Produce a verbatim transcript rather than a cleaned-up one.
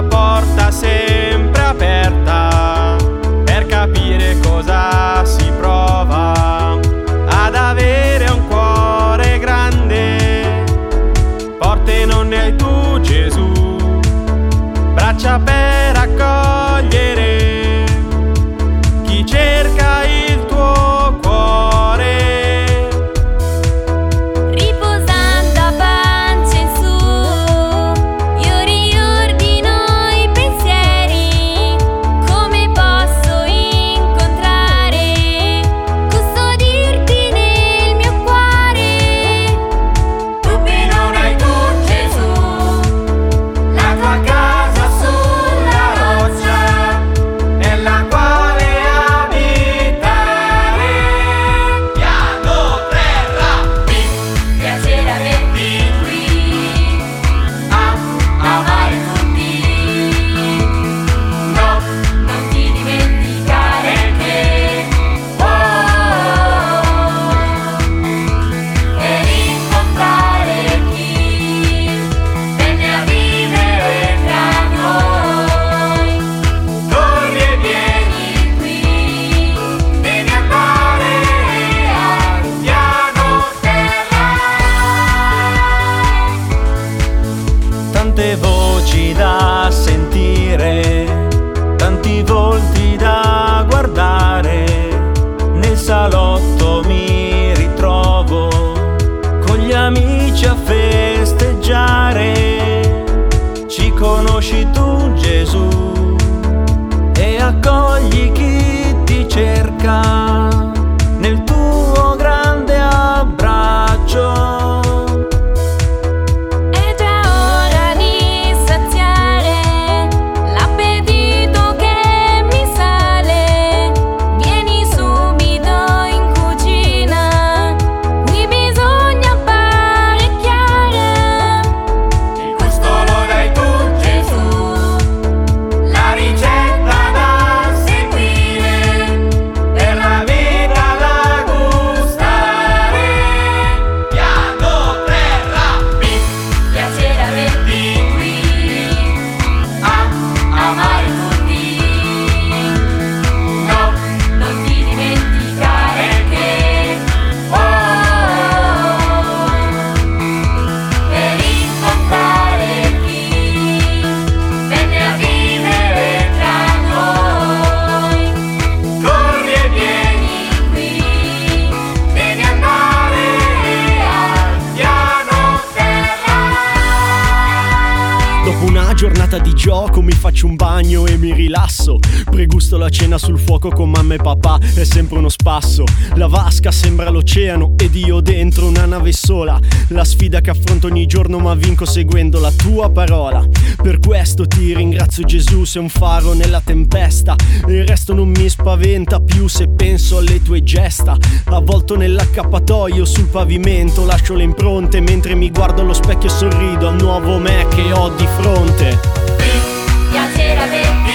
porta sempre aperta per capire cosa si prova ad avere un cuore grande. Porte non ne hai tu, Gesù, braccia per accogliere chi cerca il tuo cuore. Riposando a pace in su, io riordino i pensieri. Come posso incontrare, custodirti nel mio cuore? Dubbi non hai tu, Gesù, la tua casa sulla roccia nella quale abitare. Piano terra, mi Piacere averti qui, a amare tutti. No, non ti dimenticare che oh, per incontrare chi venne a vivere tra noi. corri e vieni, Qui devi andare al piano terra. Tante voci da sentire, tanti volti da guardare. Nel salotto mi ritrovo con gli amici a festeggiare. Ci conosci tu, Gesù, e accogli chi ti cerca nel tuo grande abbraccio. è già ora di saziare l'appetito che mi sale. Vieni subito in cucina, qui bisogna apparecchiare. Il gusto lo dai tu, Gesù, la ricetta da seguire per la vita da gustare. Piano terra, mi Piacere averti qui, a amare tutti. No, non ti dimenticare che oh, per incontrare chi venne a vivere tra noi. corri e vieni, Qui devi andare al piano terra. Dopo una giornata di gioco mi faccio un bagno e mi rilasso. Pregusto la cena sul fuoco con mamma e papà, è sempre uno spasso. La vasca sembra l'oceano ed io dentro una nave sola. La sfida che affronto ogni giorno ma vinco seguendo la tua parola. Per questo ti ringrazio, Gesù, sei un faro nella tempesta. Il resto non mi spaventa più se penso alle tue gesta. Avvolto nell'accappatoio sul pavimento lascio le impronte mentre mi guardo allo specchio e sorrido al nuovo me che ho di fronte. piacere averti